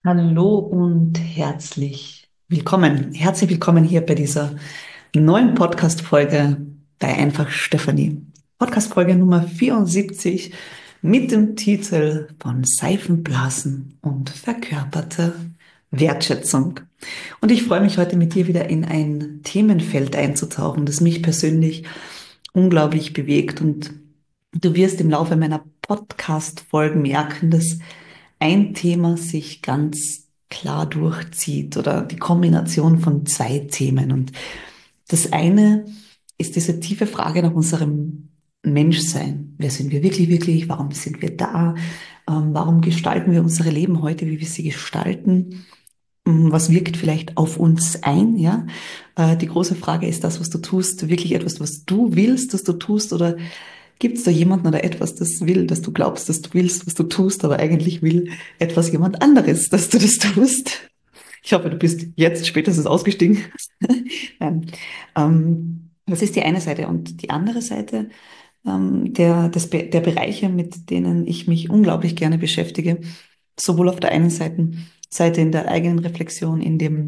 Hallo und herzlich willkommen hier bei dieser neuen Podcast-Folge bei Einfach Stefanie. Podcast-Folge Nummer 74 mit dem Titel von Seifenblasen und verkörperte Wertschätzung. Und ich freue mich heute mit dir wieder in ein Themenfeld einzutauchen, das mich persönlich unglaublich bewegt. Und du wirst im Laufe meiner Podcast-Folgen merken, dass ein Thema sich ganz klar durchzieht oder die Kombination von zwei Themen. Und das eine ist diese tiefe Frage nach unserem Menschsein. Wer sind wir wirklich, wirklich? Warum sind wir da? Warum gestalten wir unsere Leben heute, wie wir sie gestalten? Was wirkt vielleicht auf uns ein? Ja, die große Frage ist das, was du tust, wirklich etwas, was du willst, dass du tust, oder gibt es da jemanden oder etwas, das will, dass du glaubst, dass du willst, was du tust, aber eigentlich will etwas jemand anderes, dass du das tust? Ich hoffe, du bist jetzt spätestens ausgestiegen. Nein. Das ist die eine Seite. Und die andere Seite, der Bereiche, mit denen ich mich unglaublich gerne beschäftige, sowohl auf der einen Seite in der eigenen Reflexion,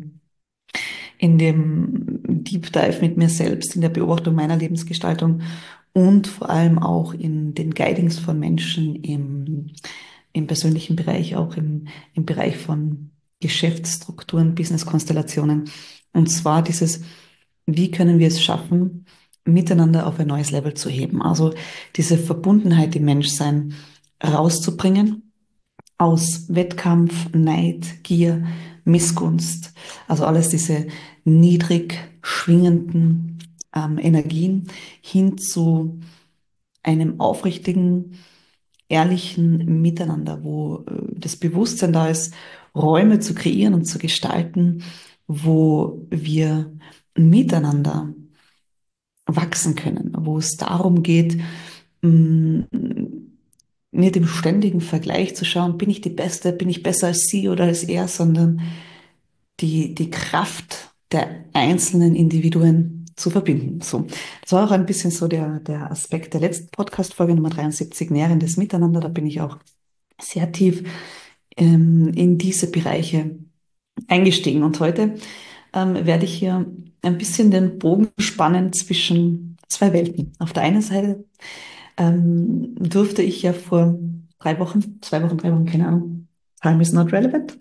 in dem Deep Dive mit mir selbst, in der Beobachtung meiner Lebensgestaltung und vor allem auch in den Guidings von Menschen im persönlichen Bereich, auch im Bereich von Geschäftsstrukturen, Business-Konstellationen. Und zwar wie können wir es schaffen, miteinander auf ein neues Level zu heben? Also diese Verbundenheit im Menschsein rauszubringen aus Wettkampf, Neid, Gier, Missgunst, also alles diese niedrig schwingenden Energien hin zu einem aufrichtigen, ehrlichen Miteinander, wo das Bewusstsein da ist, Räume zu kreieren und zu gestalten, wo wir miteinander wachsen können, wo es darum geht, mh, nicht im ständigen Vergleich zu schauen, bin ich die Beste, bin ich besser als sie oder als er, sondern die Kraft der einzelnen Individuen zu verbinden. So, das war auch ein bisschen so der Aspekt der letzten Podcast-Folge Nummer 73, nährendes Miteinander. Da bin ich auch sehr tief in diese Bereiche eingestiegen. Und heute werde ich hier ein bisschen den Bogen spannen zwischen zwei Welten. Auf der einen Seite durfte ich ja vor 3 Wochen, 2 Wochen, 3 Wochen, keine Ahnung, Time is not relevant,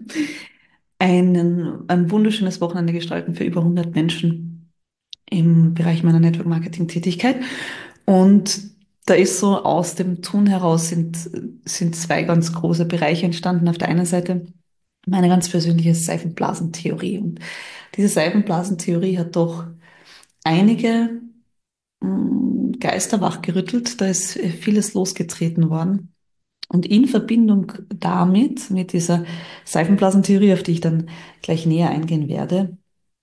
ein wunderschönes Wochenende gestalten für über 100 Menschen im Bereich meiner Network Marketing Tätigkeit. Und da ist so aus dem Tun heraus sind zwei ganz große Bereiche entstanden. Auf der einen Seite meine ganz persönliche Seifenblasentheorie. Und diese Seifenblasentheorie hat doch einige Geister wachgerüttelt. Da ist vieles losgetreten worden. Und in Verbindung damit, mit dieser Seifenblasentheorie, auf die ich dann gleich näher eingehen werde,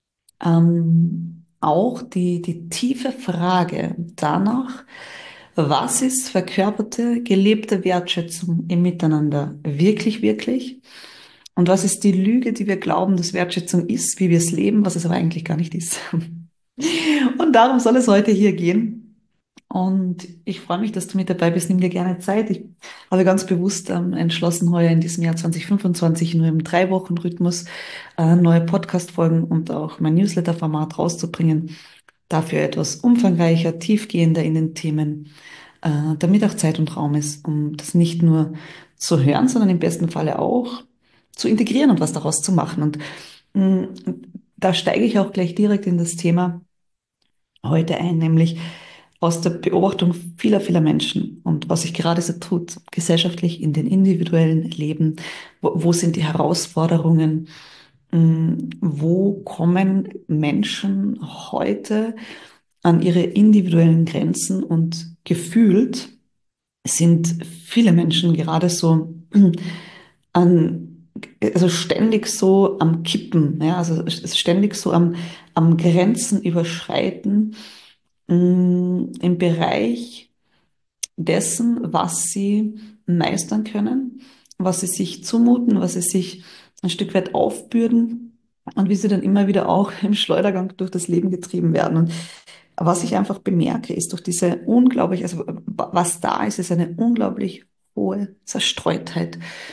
auch die tiefe Frage danach, was ist verkörperte, gelebte Wertschätzung im Miteinander wirklich, wirklich? Und was ist die Lüge, die wir glauben, dass Wertschätzung ist, wie wir es leben, was es aber eigentlich gar nicht ist? Und darum soll es heute hier gehen. Und ich freue mich, dass du mit dabei bist. Nimm dir gerne Zeit. Ich habe ganz bewusst entschlossen, heuer in diesem Jahr 2025 nur im 3-Wochen-Rhythmus neue Podcast-Folgen und auch mein Newsletter-Format rauszubringen. Dafür etwas umfangreicher, tiefgehender in den Themen, damit auch Zeit und Raum ist, um das nicht nur zu hören, sondern im besten Falle auch zu integrieren und was daraus zu machen. Und mh, da steige ich auch gleich direkt in das Thema heute ein, nämlich aus der Beobachtung vieler Menschen und was sich gerade so tut, gesellschaftlich in den individuellen Leben, wo sind die Herausforderungen, wo kommen Menschen heute an ihre individuellen Grenzen, und gefühlt sind viele Menschen gerade so an, also ständig so am Kippen, ja, also ständig so am Grenzen überschreiten, im Bereich dessen, was sie meistern können, was sie sich zumuten, was sie sich ein Stück weit aufbürden und wie sie dann immer wieder auch im Schleudergang durch das Leben getrieben werden. Und was ich einfach bemerke, ist durch diese unglaublich, also was da ist, ist eine unglaublich hohe Zerstreutheit.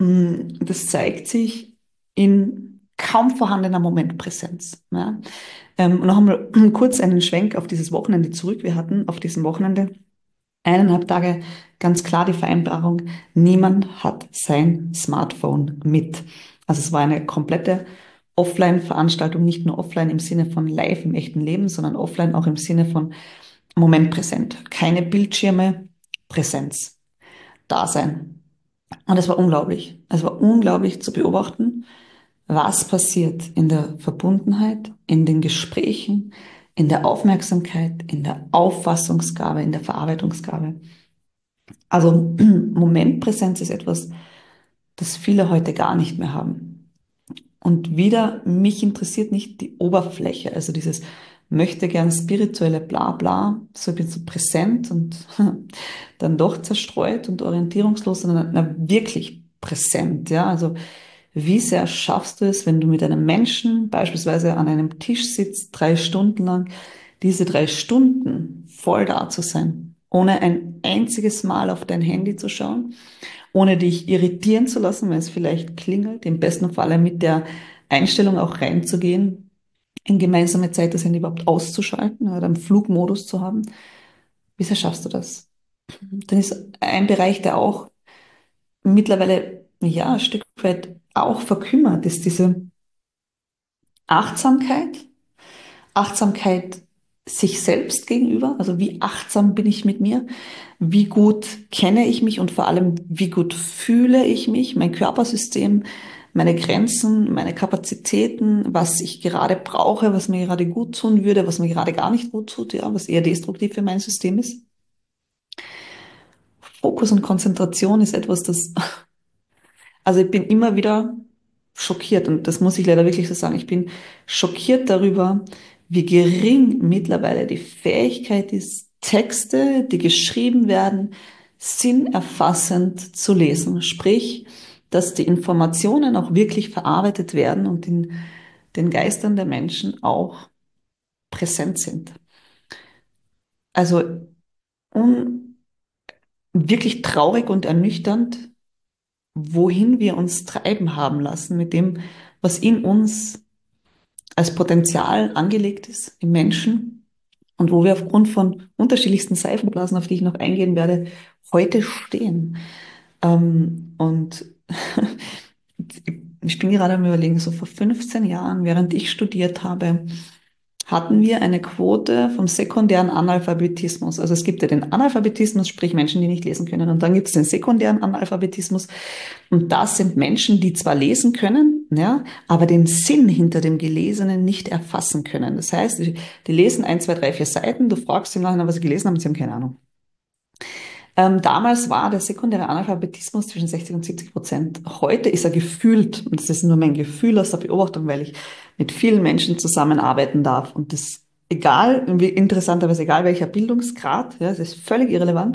Das zeigt sich in kaum vorhandener Momentpräsenz. Ja? Und noch einmal kurz einen Schwenk auf dieses Wochenende zurück. Wir hatten auf diesem Wochenende 1,5 Tage ganz klar die Vereinbarung, niemand hat sein Smartphone mit. Also es war eine komplette Offline-Veranstaltung, nicht nur offline im Sinne von live im echten Leben, sondern offline auch im Sinne von Moment präsent. Keine Bildschirme, Präsenz, Dasein. Und es war unglaublich. Es war unglaublich zu beobachten, was passiert in der Verbundenheit, in den Gesprächen, in der Aufmerksamkeit, in der Auffassungsgabe, in der Verarbeitungsgabe. Also Momentpräsenz ist etwas, das viele heute gar nicht mehr haben. Und wieder, mich interessiert nicht die Oberfläche, also dieses möchte gern spirituelle Blabla, so ich bin so präsent und dann doch zerstreut und orientierungslos, sondern na, wirklich präsent, ja. Also wie sehr schaffst du es, wenn du mit einem Menschen beispielsweise an einem Tisch sitzt, 3 Stunden lang, diese 3 Stunden voll da zu sein, ohne ein einziges Mal auf dein Handy zu schauen, ohne dich irritieren zu lassen, wenn es vielleicht klingelt, im besten Falle mit der Einstellung auch reinzugehen, in gemeinsame Zeit das Handy überhaupt auszuschalten oder im Flugmodus zu haben. Wie sehr schaffst du das? Dann ist ein Bereich, der auch mittlerweile, ja, ein Stück weit auch verkümmert, ist diese Achtsamkeit. Achtsamkeit sich selbst gegenüber, also wie achtsam bin ich mit mir, wie gut kenne ich mich und vor allem, wie gut fühle ich mich, mein Körpersystem, meine Grenzen, meine Kapazitäten, was ich gerade brauche, was mir gerade gut tun würde, was mir gerade gar nicht gut tut, ja, was eher destruktiv für mein System ist. Fokus und Konzentration ist etwas, das, also ich bin immer wieder schockiert und das muss ich leider wirklich so sagen. Ich bin schockiert darüber, wie gering mittlerweile die Fähigkeit ist, Texte, die geschrieben werden, sinnerfassend zu lesen. Sprich, dass die Informationen auch wirklich verarbeitet werden und in den Geistern der Menschen auch präsent sind. Also wirklich traurig und ernüchternd, wohin wir uns treiben haben lassen mit dem, was in uns als Potenzial angelegt ist im Menschen und wo wir aufgrund von unterschiedlichsten Seifenblasen, auf die ich noch eingehen werde, heute stehen. Und ich bin gerade am Überlegen, so vor 15 Jahren, während ich studiert habe, hatten wir eine Quote vom sekundären Analphabetismus. Also es gibt ja den Analphabetismus, sprich Menschen, die nicht lesen können. Und dann gibt es den sekundären Analphabetismus. Und das sind Menschen, die zwar lesen können, ja, aber den Sinn hinter dem Gelesenen nicht erfassen können. Das heißt, die lesen 1, 2, 3, 4 Seiten, du fragst sie nachher, was sie gelesen haben, sie haben keine Ahnung. Damals war der sekundäre Analphabetismus zwischen 60 und 70%. Heute ist er gefühlt, und das ist nur mein Gefühl aus der Beobachtung, weil ich mit vielen Menschen zusammenarbeiten darf und das egal, interessanterweise egal welcher Bildungsgrad, ja, das ist völlig irrelevant.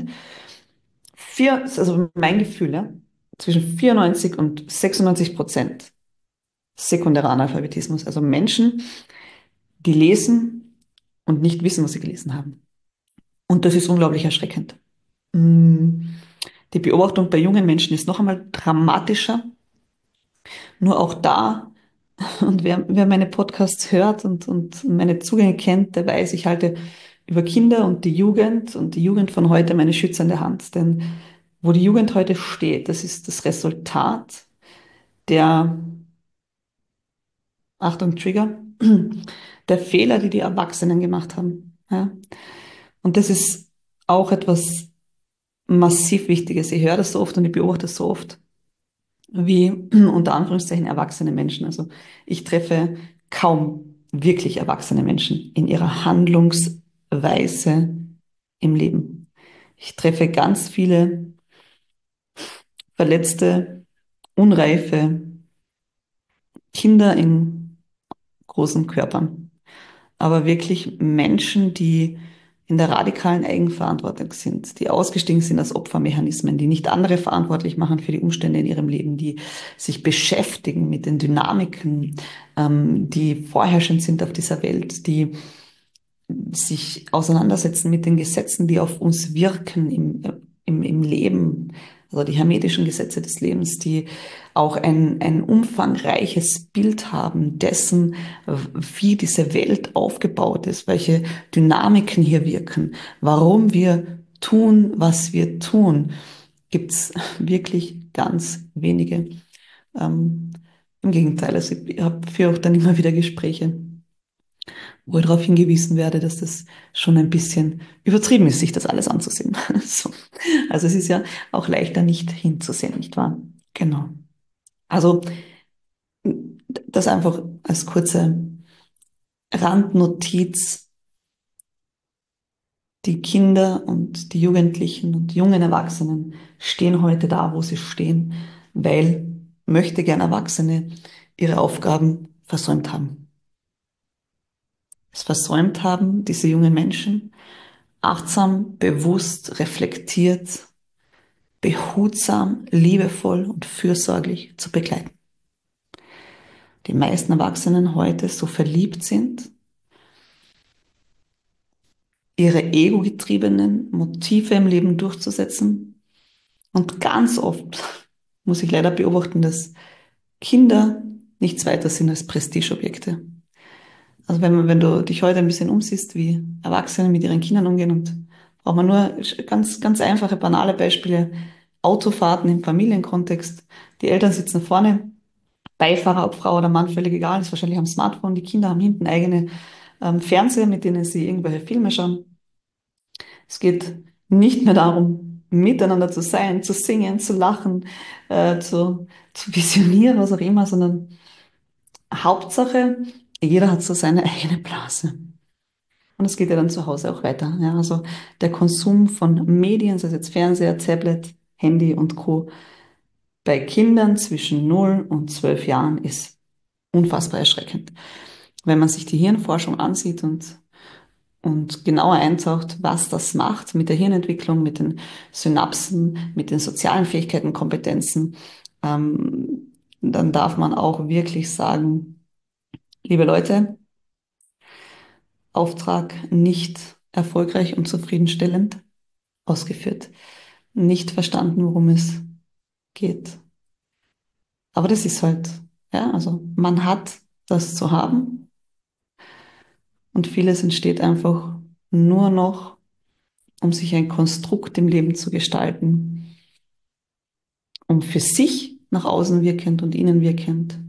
Also mein Gefühl, ja, zwischen 94 und 96% sekundärer Analphabetismus. Also Menschen, die lesen und nicht wissen, was sie gelesen haben. Und das ist unglaublich erschreckend. Mm, Die Beobachtung bei jungen Menschen ist noch einmal dramatischer. Nur auch da, und wer meine Podcasts hört und meine Zugänge kennt, der weiß, ich halte über Kinder und die Jugend von heute meine schützende Hand. Denn wo die Jugend heute steht, das ist das Resultat der, Achtung, Trigger, der Fehler, die die Erwachsenen gemacht haben. Ja? Und das ist auch etwas massiv Wichtiges. Ich höre das so oft und ich beobachte das so oft, wie unter Anführungszeichen erwachsene Menschen. Also ich treffe kaum wirklich erwachsene Menschen in ihrer Handlungsweise im Leben. Ich treffe ganz viele verletzte, unreife Kinder in großen Körpern, aber wirklich Menschen, die in der radikalen Eigenverantwortung sind, die ausgestiegen sind als Opfermechanismen, die nicht andere verantwortlich machen für die Umstände in ihrem Leben, die sich beschäftigen mit den Dynamiken, die vorherrschend sind auf dieser Welt, die sich auseinandersetzen mit den Gesetzen, die auf uns wirken im Leben, also die hermetischen Gesetze des Lebens, die auch ein umfangreiches Bild haben dessen, wie diese Welt aufgebaut ist, welche Dynamiken hier wirken, warum wir tun, was wir tun, gibt's wirklich ganz wenige. Ähm, Im Gegenteil, also ich habe für auch dann immer wieder Gespräche, wo ich darauf hingewiesen werde, dass das schon ein bisschen übertrieben ist, sich das alles anzusehen. So. Also es ist ja auch leichter nicht hinzusehen, nicht wahr? Genau. Also das einfach als kurze Randnotiz. Die Kinder und die Jugendlichen und jungen Erwachsenen stehen heute da, wo sie stehen, weil möchte gern Erwachsene ihre Aufgaben versäumt haben. Es versäumt haben, diese jungen Menschen achtsam, bewusst, reflektiert, behutsam, liebevoll und fürsorglich zu begleiten. Die meisten Erwachsenen heute so verliebt sind, ihre ego-getriebenen Motive im Leben durchzusetzen. Und ganz oft muss ich leider beobachten, dass Kinder nichts weiter sind als Prestigeobjekte. Also wenn du dich heute ein bisschen umsiehst, wie Erwachsene mit ihren Kindern umgehen, und braucht man nur ganz einfache, banale Beispiele. Autofahrten im Familienkontext. Die Eltern sitzen vorne, Beifahrer, ob Frau oder Mann, völlig egal, ist wahrscheinlich am Smartphone. Die Kinder haben hinten eigene Fernseher, mit denen sie irgendwelche Filme schauen. Es geht nicht mehr darum, miteinander zu sein, zu singen, zu lachen, zu visionieren, was auch immer, sondern Hauptsache, jeder hat so seine eigene Blase. Und es geht ja dann zu Hause auch weiter. Ja, also der Konsum von Medien, sei es jetzt Fernseher, Tablet, Handy und Co. bei Kindern zwischen 0 und 12 Jahren ist unfassbar erschreckend. Wenn man sich die Hirnforschung ansieht und genauer eintaucht, was das macht mit der Hirnentwicklung, mit den Synapsen, mit den sozialen Fähigkeiten, Kompetenzen, dann darf man auch wirklich sagen, liebe Leute, Auftrag nicht erfolgreich und zufriedenstellend ausgeführt. Nicht verstanden, worum es geht. Aber das ist halt, ja, also man hat das zu haben und vieles entsteht einfach nur noch, um sich ein Konstrukt im Leben zu gestalten, um für sich nach außen wirkend und innen wirkend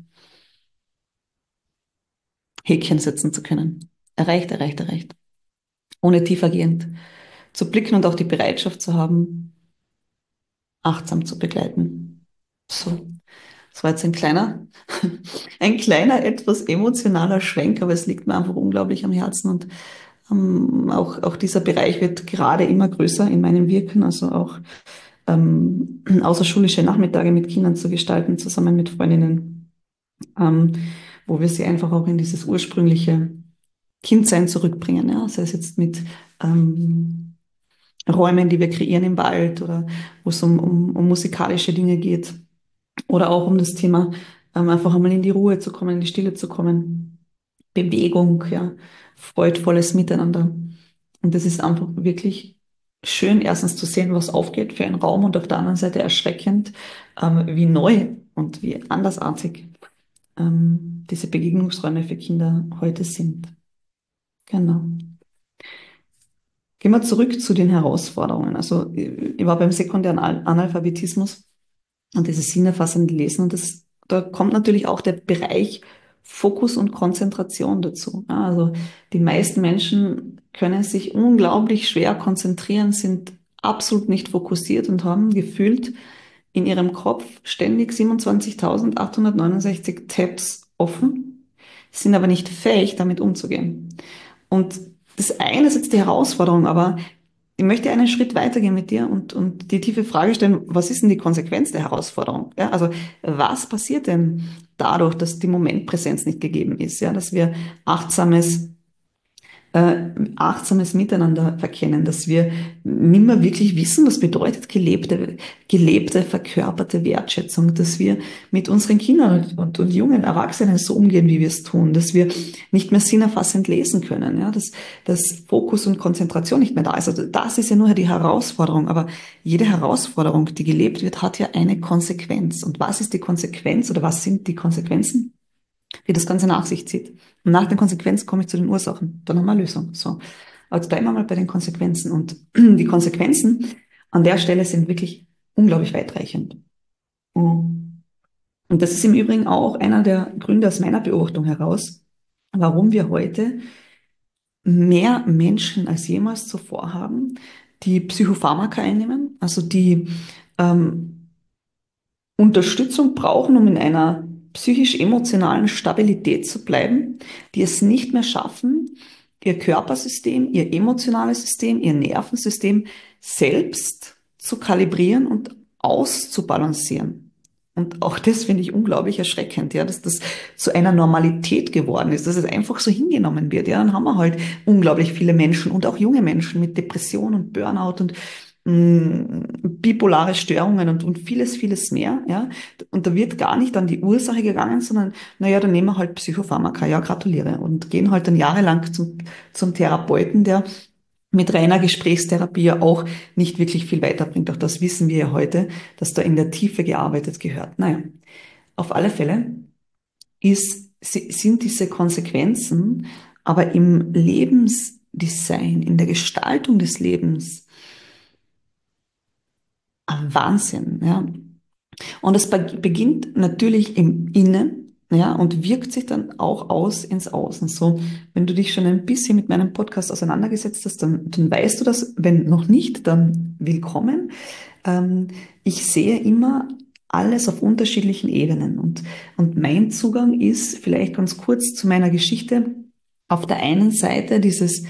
Häkchen setzen zu können. Erreicht, erreicht, erreicht. Ohne tiefergehend zu blicken und auch die Bereitschaft zu haben, achtsam zu begleiten. So, das war jetzt ein kleiner, etwas emotionaler Schwenk, aber es liegt mir einfach unglaublich am Herzen und auch dieser Bereich wird gerade immer größer in meinem Wirken, also auch außerschulische Nachmittage mit Kindern zu gestalten, zusammen mit Freundinnen, ähm, wo wir sie einfach auch in dieses ursprüngliche Kindsein zurückbringen, ja, sei es jetzt mit Räumen, die wir kreieren im Wald oder wo es um musikalische Dinge geht oder auch um das Thema, einfach einmal in die Ruhe zu kommen, in die Stille zu kommen, Bewegung, ja, freudvolles Miteinander. Und das ist einfach wirklich schön, erstens zu sehen, was aufgeht für einen Raum und auf der anderen Seite erschreckend, wie neu und wie andersartig diese Begegnungsräume für Kinder heute sind. Genau. Gehen wir zurück zu den Herausforderungen. Also ich war beim sekundären Analphabetismus und dieses sinnerfassende Lesen und da kommt natürlich auch der Bereich Fokus und Konzentration dazu. Ja, also die meisten Menschen können sich unglaublich schwer konzentrieren, sind absolut nicht fokussiert und haben gefühlt in ihrem Kopf ständig 27.869 Tabs offen, sind aber nicht fähig, damit umzugehen. Und das eine ist jetzt die Herausforderung, aber ich möchte einen Schritt weitergehen mit dir und die tiefe Frage stellen, was ist denn die Konsequenz der Herausforderung? Ja, also was passiert denn dadurch, dass die Momentpräsenz nicht gegeben ist, ja, dass wir achtsames achtsames Miteinander verkennen, dass wir nimmer wirklich wissen, was bedeutet gelebte, verkörperte Wertschätzung, dass wir mit unseren Kindern und jungen Erwachsenen so umgehen, wie wir es tun, dass wir nicht mehr sinnerfassend lesen können, ja, dass Fokus und Konzentration nicht mehr da ist. Also das ist ja nur die Herausforderung, aber jede Herausforderung, die gelebt wird, hat ja eine Konsequenz. Und was ist die Konsequenz oder was sind die Konsequenzen, die das Ganze nach sich zieht? Und nach den Konsequenzen komme ich zu den Ursachen. Dann haben wir eine Lösung. So. Aber jetzt bleiben wir mal bei den Konsequenzen. Und die Konsequenzen an der Stelle sind wirklich unglaublich weitreichend. Und das ist im Übrigen auch einer der Gründe aus meiner Beobachtung heraus, warum wir heute mehr Menschen als jemals zuvor haben, die Psychopharmaka einnehmen, also die ähm, Unterstützung brauchen, um in einer psychisch-emotionalen Stabilität zu bleiben, die es nicht mehr schaffen, ihr Körpersystem, ihr emotionales System, ihr Nervensystem selbst zu kalibrieren und auszubalancieren. Und auch das finde ich unglaublich erschreckend, ja, dass das zu einer Normalität geworden ist, dass es einfach so hingenommen wird. Ja, dann haben wir halt unglaublich viele Menschen und auch junge Menschen mit Depression und Burnout und bipolare Störungen und vieles, vieles mehr, ja. Und da wird gar nicht an die Ursache gegangen, sondern, naja, dann nehmen wir halt Psychopharmaka, ja, gratuliere. Und gehen halt dann jahrelang zum Therapeuten, der mit reiner Gesprächstherapie ja auch nicht wirklich viel weiterbringt. Auch das wissen wir ja heute, dass da in der Tiefe gearbeitet gehört. Naja, auf alle Fälle sind diese Konsequenzen aber im Lebensdesign, in der Gestaltung des Lebens ein Wahnsinn, ja. Und es beginnt natürlich im Innen, ja, und wirkt sich dann auch aus ins Außen. So, wenn du dich schon ein bisschen mit meinem Podcast auseinandergesetzt hast, dann weißt du das. Wenn noch nicht, dann willkommen. Ich sehe immer alles auf unterschiedlichen Ebenen und mein Zugang ist vielleicht ganz kurz zu meiner Geschichte. Auf der einen Seite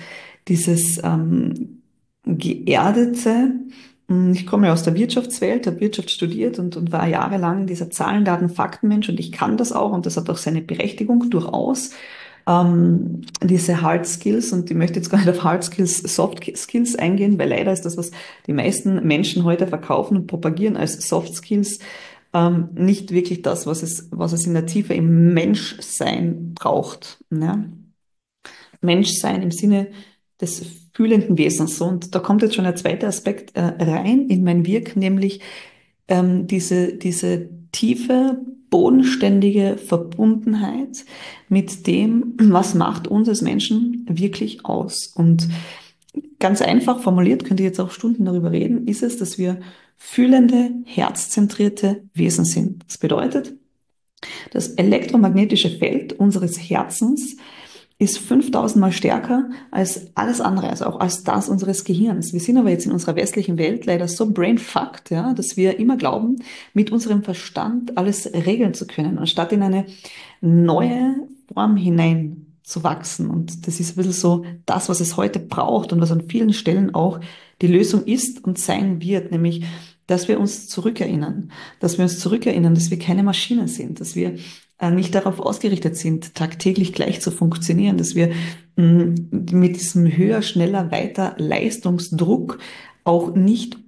dieses geerdete, ich komme ja aus der Wirtschaftswelt, habe Wirtschaft studiert und war jahrelang dieser Zahlen, Daten, Faktenmensch und ich kann das auch und das hat auch seine Berechtigung durchaus. Diese Hard Skills und ich möchte jetzt gar nicht auf Hard Skills, Soft Skills eingehen, weil leider ist das, was die meisten Menschen heute verkaufen und propagieren als Soft Skills, nicht wirklich das, was es in der Tiefe im Menschsein braucht. Ja? Menschsein im Sinne des fühlenden Wesens. So, und da kommt jetzt schon der zweite Aspekt rein in mein Wirken, nämlich diese tiefe, bodenständige Verbundenheit mit dem, was macht uns als Menschen wirklich aus. Und ganz einfach formuliert, könnt ihr jetzt auch Stunden darüber reden, ist es, dass wir fühlende, herzzentrierte Wesen sind. Das bedeutet, das elektromagnetische Feld unseres Herzens ist 5000 Mal stärker als alles andere, also auch als das unseres Gehirns. Wir sind aber jetzt in unserer westlichen Welt leider so brainfucked, ja, dass wir immer glauben, mit unserem Verstand alles regeln zu können, anstatt in eine neue Form hinein zu wachsen. Und das ist ein bisschen so das, was es heute braucht und was an vielen Stellen auch die Lösung ist und sein wird, nämlich, dass wir uns zurückerinnern, dass wir keine Maschinen sind, dass wir nicht darauf ausgerichtet sind, tagtäglich gleich zu funktionieren, dass wir mit diesem höher, schneller, weiter Leistungsdruck auch nicht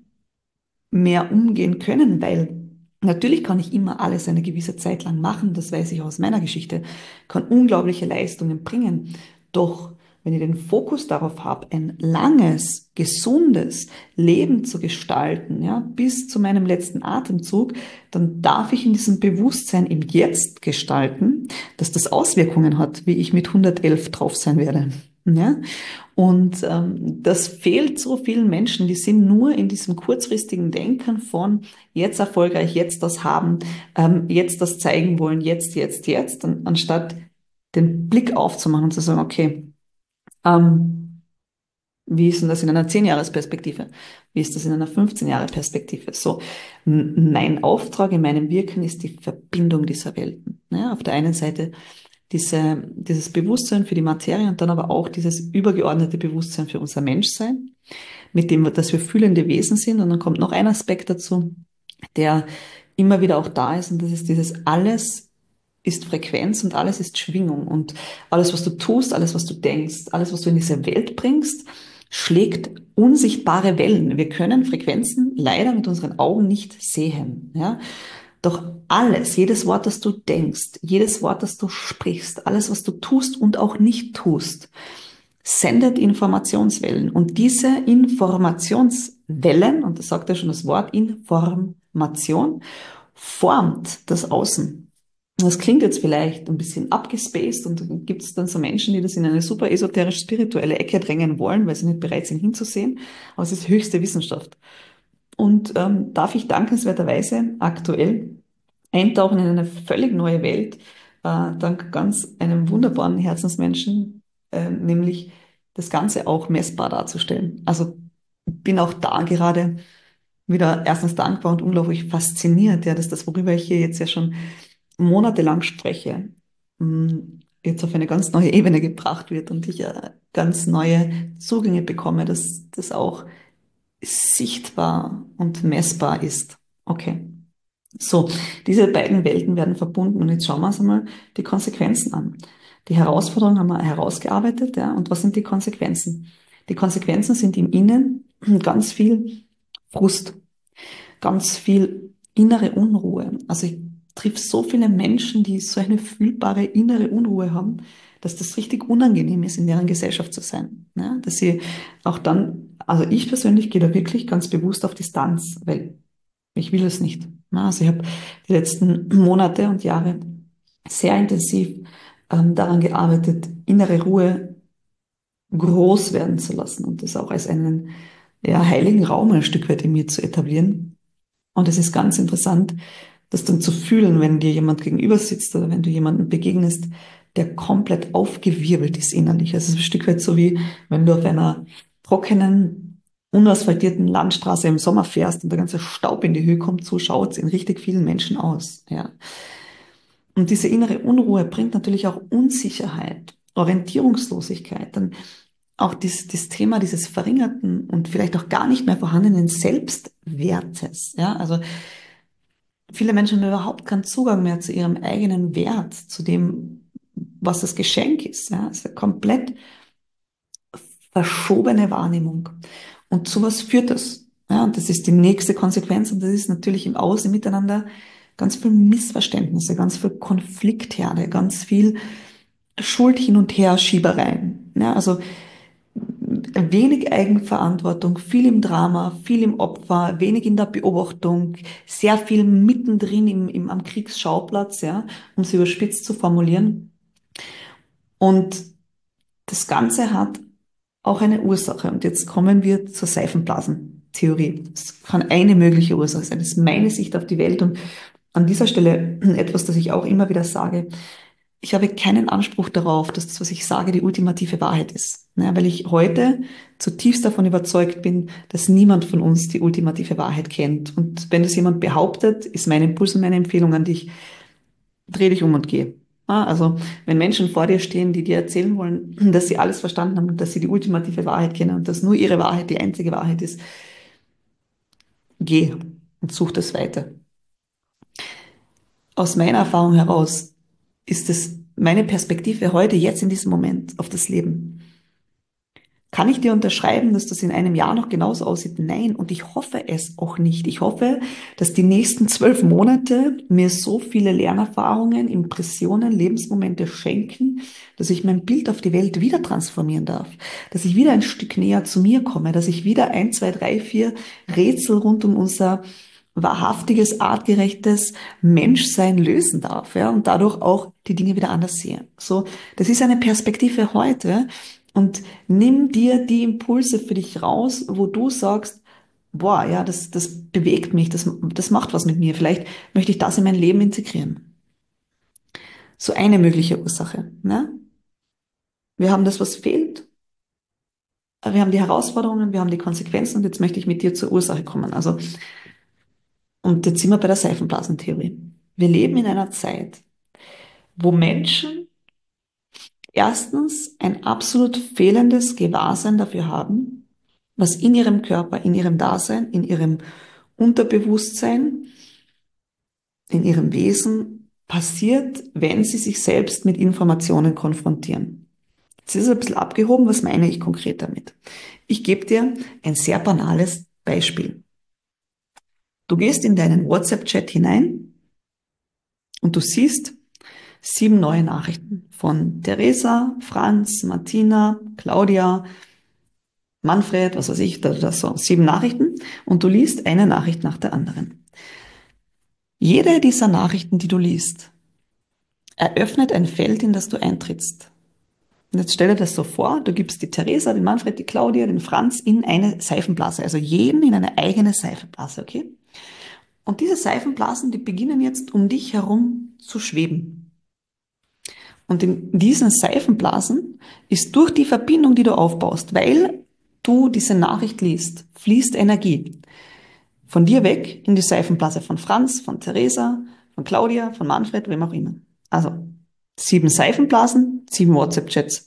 mehr umgehen können, weil natürlich kann ich immer alles eine gewisse Zeit lang machen, das weiß ich aus meiner Geschichte, kann unglaubliche Leistungen bringen. Doch wenn ich den Fokus darauf habe, ein langes, gesundes Leben zu gestalten, ja, bis zu meinem letzten Atemzug, dann darf ich in diesem Bewusstsein im Jetzt gestalten, dass das Auswirkungen hat, wie ich mit 111 drauf sein werde. Ja? Und das fehlt so vielen Menschen, die sind nur in diesem kurzfristigen Denken von jetzt erfolgreich, jetzt das haben, jetzt das zeigen wollen, jetzt, anstatt den Blick aufzumachen und zu sagen, okay, ähm, wie ist denn das in einer 10-Jahres-Perspektive? Wie ist das in einer 15-Jahre-Perspektive? So, mein Auftrag in meinem Wirken ist die Verbindung dieser Welten. Ja, auf der einen Seite dieses Bewusstsein für die Materie und dann aber auch dieses übergeordnete Bewusstsein für unser Menschsein, mit dem, dass wir fühlende Wesen sind. Und dann kommt noch ein Aspekt dazu, der immer wieder auch da ist, und das ist dieses alles ist Frequenz und alles ist Schwingung. Und alles, was du tust, alles, was du denkst, alles, was du in diese Welt bringst, schlägt unsichtbare Wellen. Wir können Frequenzen leider mit unseren Augen nicht sehen. Ja? Doch alles, jedes Wort, das du denkst, jedes Wort, das du sprichst, alles, was du tust und auch nicht tust, sendet Informationswellen. Und diese Informationswellen, und das sagt ja schon das Wort Information, formt das Außen. Das klingt jetzt vielleicht ein bisschen abgespaced und dann gibt es dann so Menschen, die das in eine super esoterisch-spirituelle Ecke drängen wollen, weil sie nicht bereit sind hinzusehen. Aber es ist höchste Wissenschaft. Und darf ich dankenswerterweise aktuell eintauchen in eine völlig neue Welt, dank ganz einem wunderbaren Herzensmenschen, nämlich das Ganze auch messbar darzustellen. Also bin auch da gerade wieder erstens dankbar und unglaublich fasziniert, ja, dass das, worüber ich hier jetzt ja schon monatelang spreche, jetzt auf eine ganz neue Ebene gebracht wird und ich ganz neue Zugänge bekomme, dass das auch sichtbar und messbar ist. Okay. So, diese beiden Welten werden verbunden und jetzt schauen wir uns einmal die Konsequenzen an. Die Herausforderungen haben wir herausgearbeitet, ja, und was sind die Konsequenzen? Die Konsequenzen sind im Innen ganz viel Frust, ganz viel innere Unruhe. Also ich triff so viele Menschen, die so eine fühlbare innere Unruhe haben, dass das richtig unangenehm ist, in deren Gesellschaft zu sein. Ja, dass sie auch dann, also ich persönlich gehe da wirklich ganz bewusst auf Distanz, weil ich will es nicht. Ja, also ich habe die letzten Monate und Jahre sehr intensiv daran gearbeitet, innere Ruhe groß werden zu lassen und das auch als einen ja, heiligen Raum ein Stück weit in mir zu etablieren. Und es ist ganz interessant, das dann zu fühlen, wenn dir jemand gegenüber sitzt oder wenn du jemanden begegnest, der komplett aufgewirbelt ist innerlich. Es ist ein Stück weit so wie, wenn du auf einer trockenen, unasphaltierten Landstraße im Sommer fährst und der ganze Staub in die Höhe kommt, so schaut es in richtig vielen Menschen aus. Ja. Und diese innere Unruhe bringt natürlich auch Unsicherheit, Orientierungslosigkeit, dann auch das Thema dieses verringerten und vielleicht auch gar nicht mehr vorhandenen Selbstwertes. Ja, also viele Menschen haben überhaupt keinen Zugang mehr zu ihrem eigenen Wert, zu dem, was das Geschenk ist. Ja, es ist eine komplett verschobene Wahrnehmung. Und zu was führt das? Ja, und das ist die nächste Konsequenz und das ist natürlich im Außen miteinander ganz viel Missverständnisse, ganz viel Konfliktherde, ganz viel Schuld hin und her Schiebereien. Ja, also wenig Eigenverantwortung, viel im Drama, viel im Opfer, wenig in der Beobachtung, sehr viel mittendrin am Kriegsschauplatz, ja, um es überspitzt zu formulieren. Und das Ganze hat auch eine Ursache. Und jetzt kommen wir zur Seifenblasentheorie. Das kann eine mögliche Ursache sein. Das ist meine Sicht auf die Welt. Und an dieser Stelle etwas, das ich auch immer wieder sage. Ich habe keinen Anspruch darauf, dass das, was ich sage, die ultimative Wahrheit ist. Ja, weil ich heute zutiefst davon überzeugt bin, dass niemand von uns die ultimative Wahrheit kennt. Und wenn das jemand behauptet, ist mein Impuls und meine Empfehlung an dich, dreh dich um und geh. Ja, also wenn Menschen vor dir stehen, die dir erzählen wollen, dass sie alles verstanden haben, dass sie die ultimative Wahrheit kennen und dass nur ihre Wahrheit die einzige Wahrheit ist, geh und such das weiter. Aus meiner Erfahrung heraus ist es meine Perspektive heute, jetzt in diesem Moment auf das Leben. Kann ich dir unterschreiben, dass das in einem Jahr noch genauso aussieht? Nein, und ich hoffe es auch nicht. Ich hoffe, dass die nächsten 12 Monate mir so viele Lernerfahrungen, Impressionen, Lebensmomente schenken, dass ich mein Bild auf die Welt wieder transformieren darf, dass ich wieder ein Stück näher zu mir komme, dass ich wieder 1, 2, 3, 4 Rätsel rund um unser wahrhaftiges, artgerechtes Menschsein lösen darf, ja, und dadurch auch die Dinge wieder anders sehe. So, das ist eine Perspektive heute und nimm dir die Impulse für dich raus, wo du sagst, boah, ja, das bewegt mich, das macht was mit mir. Vielleicht möchte ich das in mein Leben integrieren. So eine mögliche Ursache, ne? Wir haben das, was fehlt. Wir haben die Herausforderungen, wir haben die Konsequenzen und jetzt möchte ich mit dir zur Ursache kommen. Also, und jetzt sind wir bei der Seifenblasentheorie. Wir leben in einer Zeit, wo Menschen erstens ein absolut fehlendes Gewahrsein dafür haben, was in ihrem Körper, in ihrem Dasein, in ihrem Unterbewusstsein, in ihrem Wesen passiert, wenn sie sich selbst mit Informationen konfrontieren. Jetzt ist es ein bisschen abgehoben, was meine ich konkret damit? Ich gebe dir ein sehr banales Beispiel. Du gehst in deinen WhatsApp-Chat hinein und du siehst 7 neue Nachrichten von Theresa, Franz, Martina, Claudia, Manfred, was weiß ich, das so 7 Nachrichten und du liest eine Nachricht nach der anderen. Jede dieser Nachrichten, die du liest, eröffnet ein Feld, in das du eintrittst. Und jetzt stell dir das so vor, du gibst die Theresa, den Manfred, die Claudia, den Franz in eine Seifenblase, also jeden in eine eigene Seifenblase, okay? Und diese Seifenblasen, die beginnen jetzt um dich herum zu schweben. Und in diesen Seifenblasen ist durch die Verbindung, die du aufbaust, weil du diese Nachricht liest, fließt Energie. Von dir weg in die Seifenblase von Franz, von Theresa, von Claudia, von Manfred, wem auch immer. Also 7 Seifenblasen, 7 WhatsApp-Chats,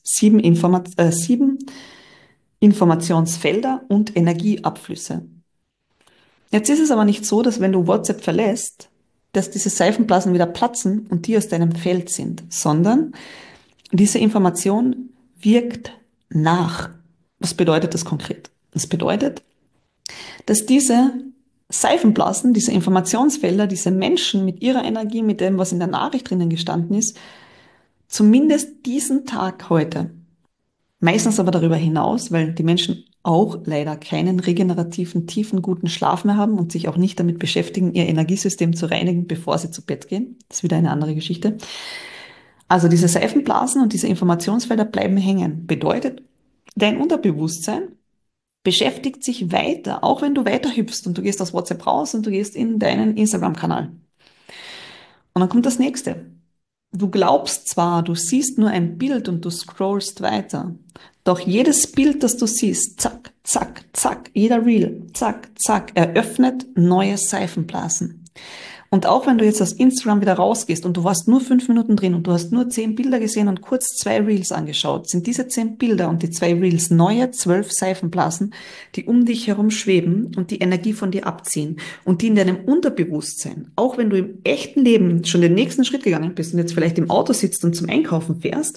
7 Informationsfelder und Energieabflüsse. Jetzt ist es aber nicht so, dass wenn du WhatsApp verlässt, dass diese Seifenblasen wieder platzen und die aus deinem Feld sind, sondern diese Information wirkt nach. Was bedeutet das konkret? Das bedeutet, dass diese Seifenblasen, diese Informationsfelder, diese Menschen mit ihrer Energie, mit dem, was in der Nachricht drinnen gestanden ist, zumindest diesen Tag heute, meistens aber darüber hinaus, weil die Menschen auch leider keinen regenerativen, tiefen, guten Schlaf mehr haben und sich auch nicht damit beschäftigen, ihr Energiesystem zu reinigen, bevor sie zu Bett gehen. Das ist wieder eine andere Geschichte. Also diese Seifenblasen und diese Informationsfelder bleiben hängen. Bedeutet, dein Unterbewusstsein beschäftigt sich weiter, auch wenn du weiter hüpfst und du gehst aus WhatsApp raus und du gehst in deinen Instagram-Kanal. Und dann kommt das nächste. Du glaubst zwar, du siehst nur ein Bild und du scrollst weiter, doch jedes Bild, das du siehst, zack, zack, zack, jeder Reel, zack, zack, eröffnet neue Seifenblasen. Und auch wenn du jetzt aus Instagram wieder rausgehst und du warst nur 5 Minuten drin und du hast nur 10 Bilder gesehen und kurz 2 Reels angeschaut, sind diese 10 Bilder und die 2 Reels neue 12 Seifenblasen, die um dich herum schweben und die Energie von dir abziehen und die in deinem Unterbewusstsein, auch wenn du im echten Leben schon den nächsten Schritt gegangen bist und jetzt vielleicht im Auto sitzt und zum Einkaufen fährst,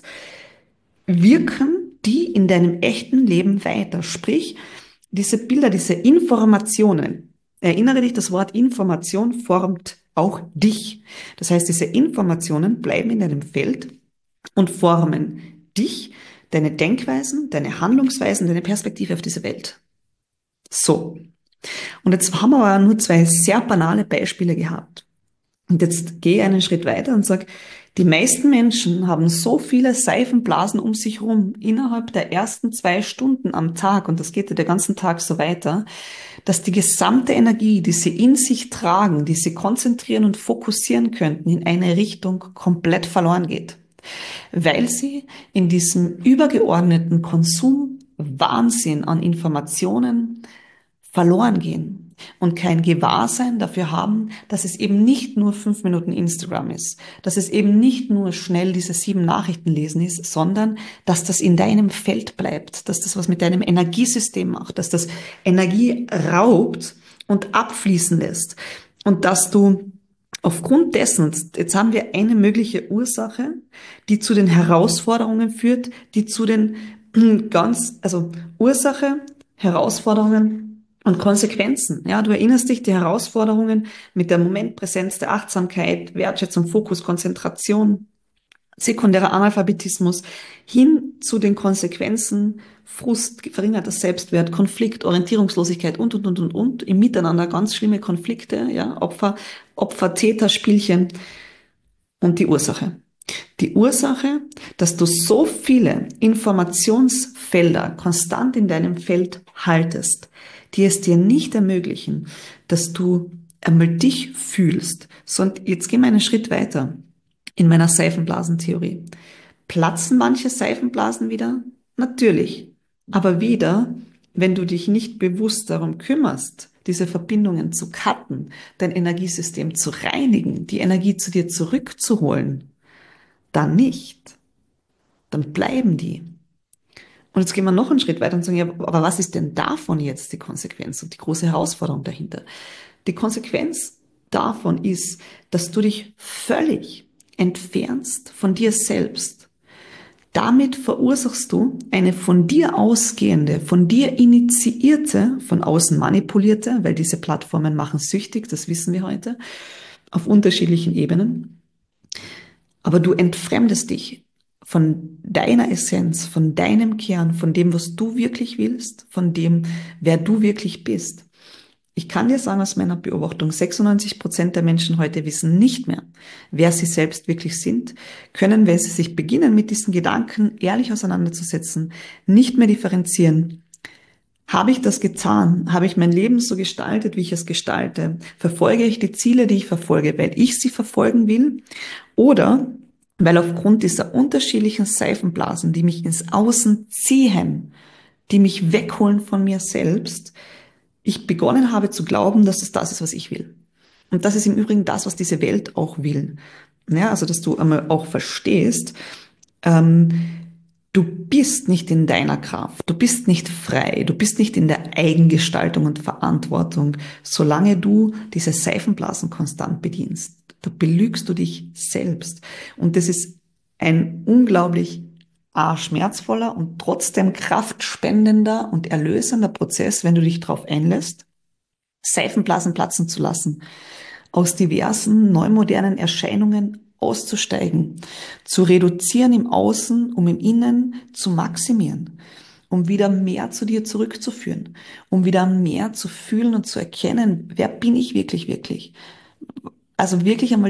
wirken die in deinem echten Leben weiter. Sprich, diese Bilder, diese Informationen, erinnere dich, das Wort Information formt auch dich. Das heißt, diese Informationen bleiben in deinem Feld und formen dich, deine Denkweisen, deine Handlungsweisen, deine Perspektive auf diese Welt. So. Und jetzt haben wir aber nur 2 sehr banale Beispiele gehabt. Und jetzt gehe einen Schritt weiter und sag, die meisten Menschen haben so viele Seifenblasen um sich herum innerhalb der ersten 2 Stunden am Tag, und das geht ja den ganzen Tag so weiter, dass die gesamte Energie, die sie in sich tragen, die sie konzentrieren und fokussieren könnten, in eine Richtung komplett verloren geht. Weil sie in diesem übergeordneten Konsumwahnsinn an Informationen verloren gehen und kein Gewahrsein dafür haben, dass es eben nicht nur 5 Minuten Instagram ist, dass es eben nicht nur schnell diese 7 Nachrichten lesen ist, sondern dass das in deinem Feld bleibt, dass das was mit deinem Energiesystem macht, dass das Energie raubt und abfließen lässt und dass du aufgrund dessen, jetzt haben wir eine mögliche Ursache, die zu den Herausforderungen führt, die zu den also Ursache, Herausforderungen und Konsequenzen. Ja, du erinnerst dich, die Herausforderungen mit der Momentpräsenz, der Achtsamkeit, Wertschätzung, Fokus, Konzentration, sekundärer Analphabetismus, hin zu den Konsequenzen, Frust, verringerter Selbstwert, Konflikt, Orientierungslosigkeit und. Im Miteinander ganz schlimme Konflikte, ja, Opfer-Täter-Spielchen und die Ursache. Die Ursache, dass du so viele Informationsfelder konstant in deinem Feld haltest, die es dir nicht ermöglichen, dass du einmal dich fühlst. Sondern jetzt gehen wir einen Schritt weiter in meiner Seifenblasentheorie. Platzen manche Seifenblasen wieder? Natürlich. Aber wieder, wenn du dich nicht bewusst darum kümmerst, diese Verbindungen zu cutten, dein Energiesystem zu reinigen, die Energie zu dir zurückzuholen, dann nicht. Dann bleiben die. Und jetzt gehen wir noch einen Schritt weiter und sagen, ja, aber was ist denn davon jetzt die Konsequenz und die große Herausforderung dahinter? Die Konsequenz davon ist, dass du dich völlig entfernst von dir selbst, damit verursachst du eine von dir ausgehende, von dir initiierte, von außen manipulierte, weil diese Plattformen machen süchtig, das wissen wir heute, auf unterschiedlichen Ebenen. Aber du entfremdest dich von deiner Essenz, von deinem Kern, von dem, was du wirklich willst, von dem, wer du wirklich bist. Ich kann dir sagen aus meiner Beobachtung, 96% der Menschen heute wissen nicht mehr, wer sie selbst wirklich sind, können, wenn sie sich beginnen, mit diesen Gedanken ehrlich auseinanderzusetzen, nicht mehr differenzieren. Habe ich das getan? Habe ich mein Leben so gestaltet, wie ich es gestalte? Verfolge ich die Ziele, die ich verfolge, weil ich sie verfolgen will? Oder weil aufgrund dieser unterschiedlichen Seifenblasen, die mich ins Außen ziehen, die mich wegholen von mir selbst, ich begonnen habe zu glauben, dass es das ist, was ich will. Und das ist im Übrigen das, was diese Welt auch will. Ja, also, dass du einmal auch verstehst, ähm, du bist nicht in deiner Kraft, du bist nicht frei, du bist nicht in der Eigengestaltung und Verantwortung, solange du diese Seifenblasen konstant bedienst. Da belügst du dich selbst. Und das ist ein unglaublich schmerzvoller und trotzdem kraftspendender und erlösender Prozess, wenn du dich darauf einlässt, Seifenblasen platzen zu lassen, aus diversen neumodernen Erscheinungen auszusteigen, zu reduzieren im Außen, um im Innen zu maximieren, um wieder mehr zu dir zurückzuführen, um wieder mehr zu fühlen und zu erkennen, wer bin ich wirklich, wirklich. Also wirklich einmal